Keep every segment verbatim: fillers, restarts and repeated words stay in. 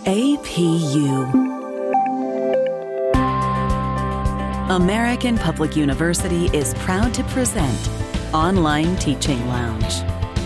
A P U. American Public University is proud to present Online Teaching Lounge.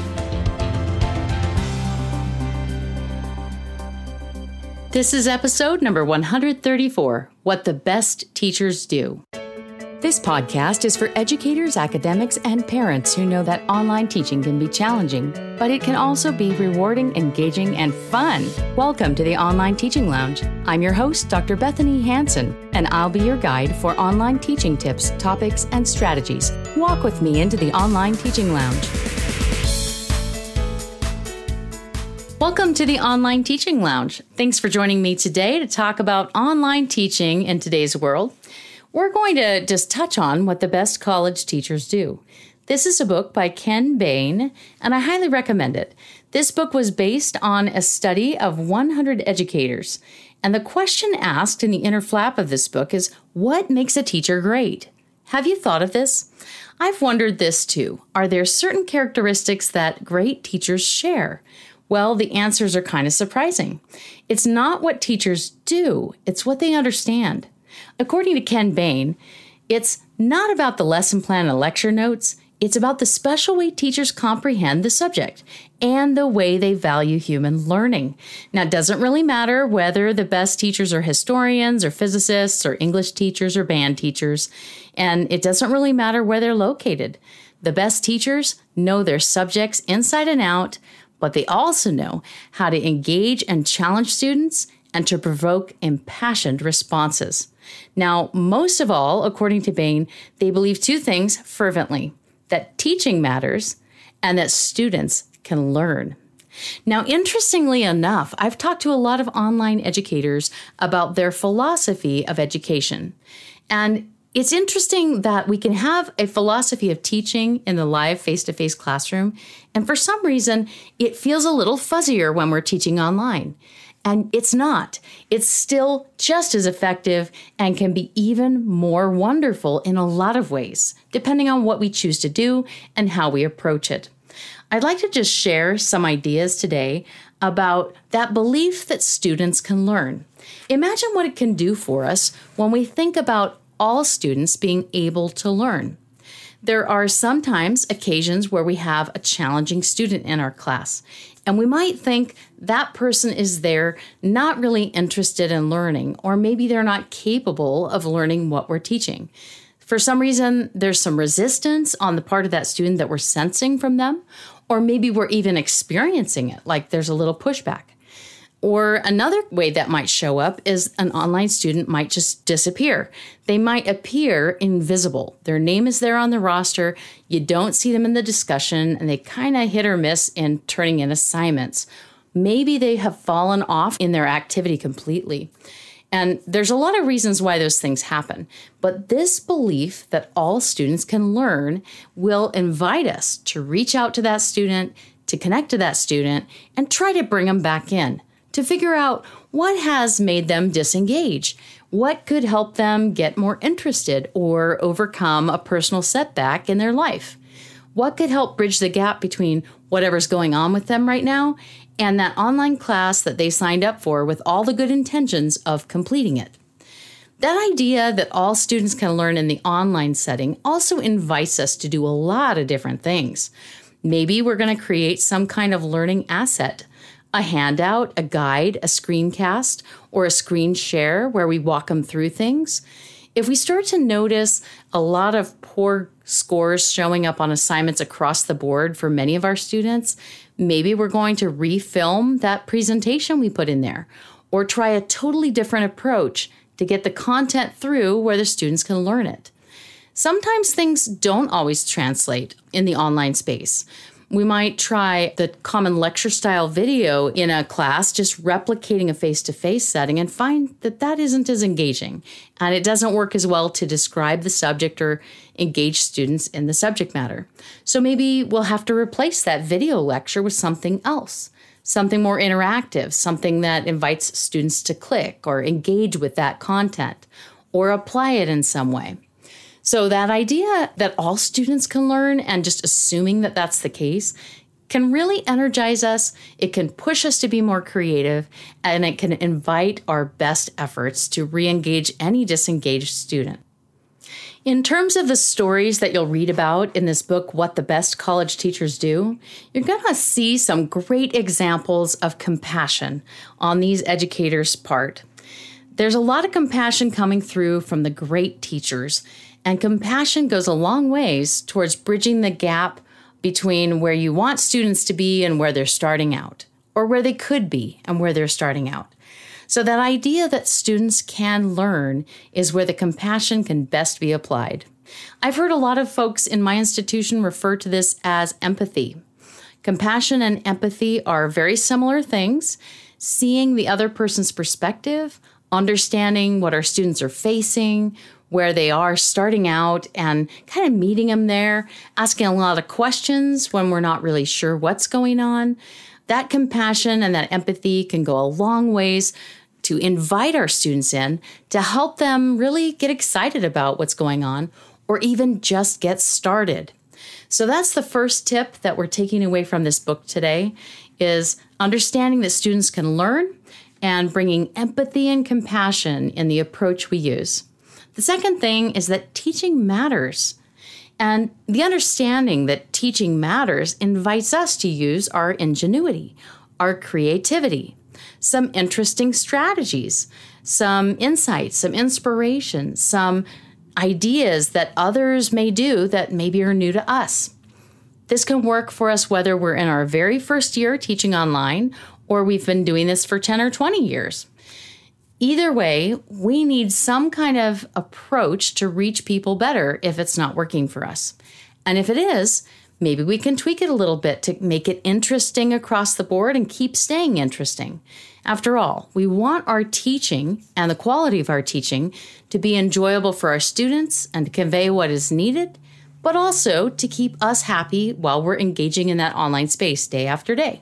This is episode number one hundred thirty-four, What the Best Teachers Do. This podcast is for educators, academics, and parents who know that online teaching can be challenging, but it can also be rewarding, engaging, and fun. Welcome to the Online Teaching Lounge. I'm your host, Doctor Bethany Hansen, and I'll be your guide for online teaching tips, topics, and strategies. Walk with me into the Online Teaching Lounge. Welcome to the Online Teaching Lounge. Thanks for joining me today to talk about online teaching in today's world. We're going to just touch on what the best college teachers do. This is a book by Ken Bain, and I highly recommend it. This book was based on a study of one hundred educators, and the question asked in the inner flap of this book is, what makes a teacher great? Have you thought of this? I've wondered this too. Are there certain characteristics that great teachers share? Well, the answers are kind of surprising. It's not what teachers do, it's what they understand. According to Ken Bain, it's not about the lesson plan and lecture notes, it's about the special way teachers comprehend the subject and the way they value human learning. Now, it doesn't really matter whether the best teachers are historians or physicists or English teachers or band teachers, and it doesn't really matter where they're located. The best teachers know their subjects inside and out, but they also know how to engage and challenge students and to provoke impassioned responses. Now, most of all, according to Bain, they believe two things fervently, that teaching matters and that students can learn. Now, interestingly enough, I've talked to a lot of online educators about their philosophy of education. And it's interesting that we can have a philosophy of teaching in the live face-to-face classroom, and for some reason, it feels a little fuzzier when we're teaching online. And it's not. It's still just as effective and can be even more wonderful in a lot of ways, depending on what we choose to do and how we approach it. I'd like to just share some ideas today about that belief that students can learn. Imagine what it can do for us when we think about all students being able to learn. There are sometimes occasions where we have a challenging student in our class, and we might think that person is there not really interested in learning, or maybe they're not capable of learning what we're teaching. For some reason, there's some resistance on the part of that student that we're sensing from them, or maybe we're even experiencing it, like there's a little pushback. Or another way that might show up is an online student might just disappear. They might appear invisible. Their name is there on the roster. You don't see them in the discussion, and they kind of hit or miss in turning in assignments. Maybe they have fallen off in their activity completely. And there's a lot of reasons why those things happen. But this belief that all students can learn will invite us to reach out to that student, to connect to that student, and try to bring them back in, to figure out what has made them disengage, what could help them get more interested or overcome a personal setback in their life, what could help bridge the gap between whatever's going on with them right now and that online class that they signed up for with all the good intentions of completing it. That idea that all students can learn in the online setting also invites us to do a lot of different things. Maybe we're going to create some kind of learning asset, a handout, a guide, a screencast, or a screen share where we walk them through things. If we start to notice a lot of poor scores showing up on assignments across the board for many of our students, maybe we're going to refilm that presentation we put in there, or try a totally different approach to get the content through where the students can learn it. Sometimes things don't always translate in the online space. We might try the common lecture style video in a class, just replicating a face-to-face setting, and find that that isn't as engaging, and it doesn't work as well to describe the subject or engage students in the subject matter. So maybe we'll have to replace that video lecture with something else, something more interactive, something that invites students to click or engage with that content or apply it in some way. So that idea that all students can learn and just assuming that that's the case can really energize us, it can push us to be more creative, and it can invite our best efforts to re-engage any disengaged student. In terms of the stories that you'll read about in this book, What the Best College Teachers Do, you're going to see some great examples of compassion on these educators' part. There's a lot of compassion coming through from the great teachers, and compassion goes a long ways towards bridging the gap between where you want students to be and where they're starting out, or where they could be and where they're starting out. So that idea that students can learn is where the compassion can best be applied. I've heard a lot of folks in my institution refer to this as empathy. Compassion and empathy are very similar things. Seeing the other person's perspective, understanding what our students are facing, where they are starting out, and kind of meeting them there, asking a lot of questions when we're not really sure what's going on. That compassion and that empathy can go a long ways to invite our students in to help them really get excited about what's going on, or even just get started. So that's the first tip that we're taking away from this book today, is understanding that students can learn and bringing empathy and compassion in the approach we use. The second thing is that teaching matters. And the understanding that teaching matters invites us to use our ingenuity, our creativity, some interesting strategies, some insights, some inspiration, some ideas that others may do that maybe are new to us. This can work for us whether we're in our very first year teaching online or we've been doing this for ten or twenty years. Either way, we need some kind of approach to reach people better if it's not working for us. And if it is, maybe we can tweak it a little bit to make it interesting across the board and keep staying interesting. After all, we want our teaching and the quality of our teaching to be enjoyable for our students and to convey what is needed, but also to keep us happy while we're engaging in that online space day after day.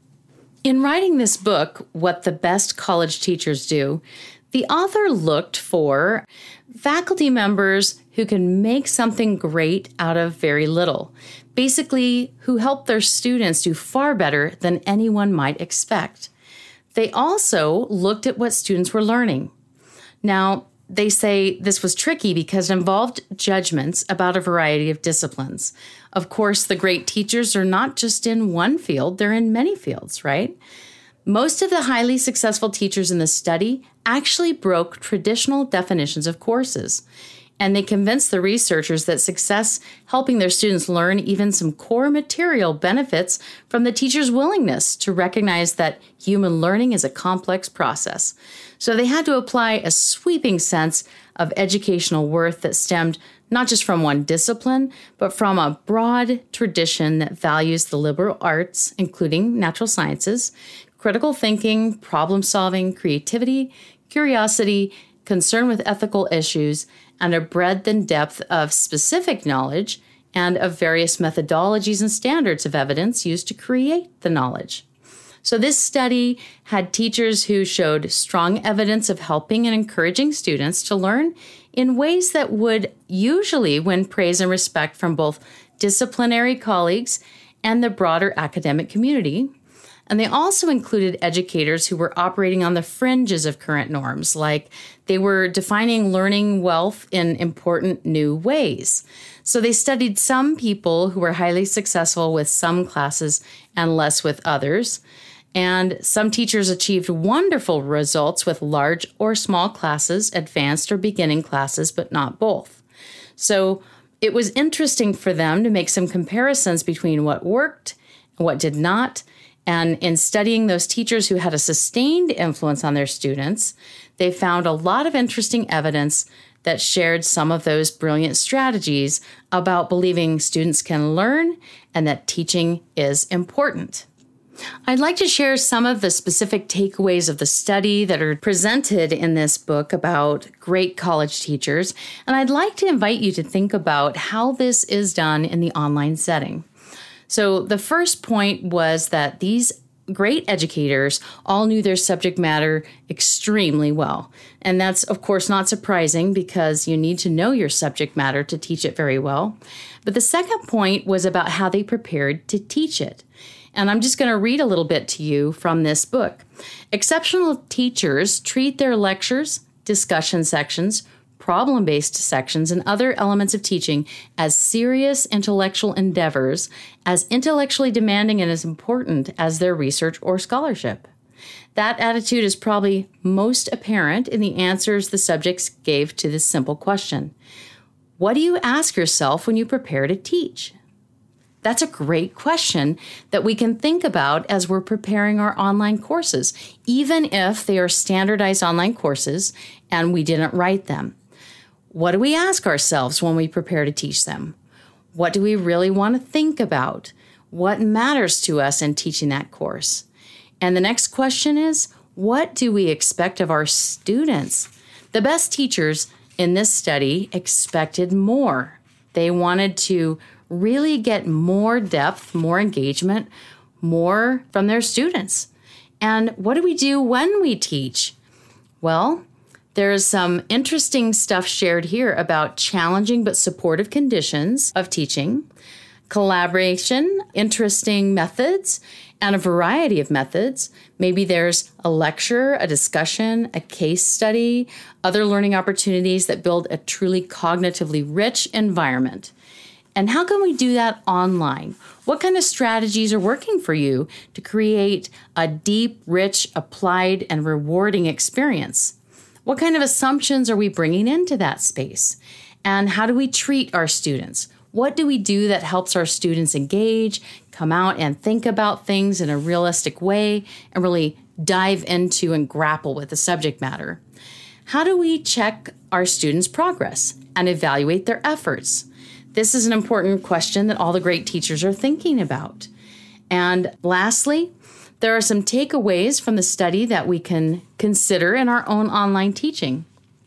In writing this book, What the Best College Teachers Do, the author looked for faculty members who can make something great out of very little. Basically, who help their students do far better than anyone might expect. They also looked at what students were learning. Now, they say this was tricky because it involved judgments about a variety of disciplines. Of course, the great teachers are not just in one field, they're in many fields, right? Most of the highly successful teachers in this study actually broke traditional definitions of courses, and they convinced the researchers that success helping their students learn even some core material benefits from the teacher's willingness to recognize that human learning is a complex process. So they had to apply a sweeping sense of educational worth that stemmed not just from one discipline, but from a broad tradition that values the liberal arts, including natural sciences, critical thinking, problem solving, creativity, curiosity, concern with ethical issues, and a breadth and depth of specific knowledge and of various methodologies and standards of evidence used to create the knowledge. So this study had teachers who showed strong evidence of helping and encouraging students to learn in ways that would usually win praise and respect from both disciplinary colleagues and the broader academic community. And they also included educators who were operating on the fringes of current norms, like they were defining learning wealth in important new ways. So they studied some people who were highly successful with some classes and less with others. And some teachers achieved wonderful results with large or small classes, advanced or beginning classes, but not both. So it was interesting for them to make some comparisons between what worked and what did not. And in studying those teachers who had a sustained influence on their students, they found a lot of interesting evidence that shared some of those brilliant strategies about believing students can learn and that teaching is important. I'd like to share some of the specific takeaways of the study that are presented in this book about great college teachers, and I'd like to invite you to think about how this is done in the online setting. So the first point was that these great educators all knew their subject matter extremely well. And that's, of course, not surprising because you need to know your subject matter to teach it very well. But the second point was about how they prepared to teach it. And I'm just going to read a little bit to you from this book. Exceptional teachers treat their lectures, discussion sections, problem-based sections, and other elements of teaching as serious intellectual endeavors, as intellectually demanding and as important as their research or scholarship. That attitude is probably most apparent in the answers the subjects gave to this simple question. What do you ask yourself when you prepare to teach? That's a great question that we can think about as we're preparing our online courses, even if they are standardized online courses and we didn't write them. What do we ask ourselves when we prepare to teach them? What do we really want to think about? What matters to us in teaching that course? And the next question is, what do we expect of our students? The best teachers in this study expected more. They wanted to really get more depth, more engagement, more from their students. And what do we do when we teach? Well, there's some interesting stuff shared here about challenging but supportive conditions of teaching, collaboration, interesting methods, and a variety of methods. Maybe there's a lecture, a discussion, a case study, other learning opportunities that build a truly cognitively rich environment. And how can we do that online? What kind of strategies are working for you to create a deep, rich, applied, and rewarding experience? What kind of assumptions are we bringing into that space? And how do we treat our students? What do we do that helps our students engage, come out and think about things in a realistic way, and really dive into and grapple with the subject matter? How do we check our students' progress and evaluate their efforts? This is an important question that all the great teachers are thinking about. And lastly, there are some takeaways from the study that we can consider in our own online teaching.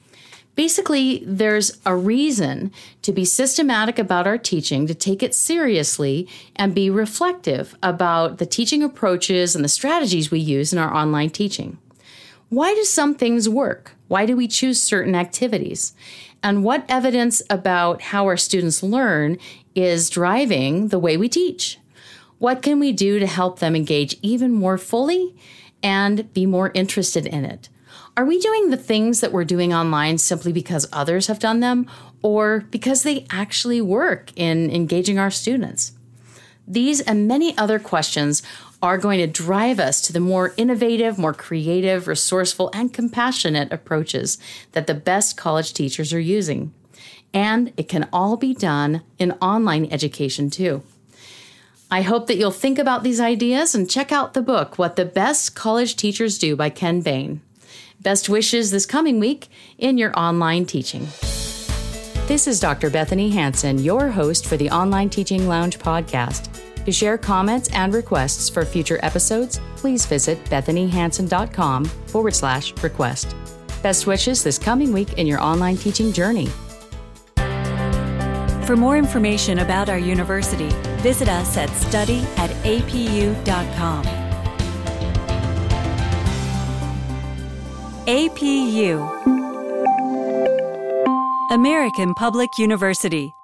Basically, there's a reason to be systematic about our teaching, to take it seriously, and be reflective about the teaching approaches and the strategies we use in our online teaching. Why do some things work? Why do we choose certain activities? And what evidence about how our students learn is driving the way we teach? What can we do to help them engage even more fully and be more interested in it? Are we doing the things that we're doing online simply because others have done them, or because they actually work in engaging our students? These and many other questions are going to drive us to the more innovative, more creative, resourceful, and compassionate approaches that the best college teachers are using. And it can all be done in online education too. I hope that you'll think about these ideas and check out the book, What the Best College Teachers Do by Ken Bain. Best wishes this coming week in your online teaching. This is Doctor Bethany Hansen, your host for the Online Teaching Lounge podcast. To share comments and requests for future episodes, please visit bethanyhansen.com forward slash request. Best wishes this coming week in your online teaching journey. For more information about our university, visit us at study at a p u dot com. A P U, American Public University.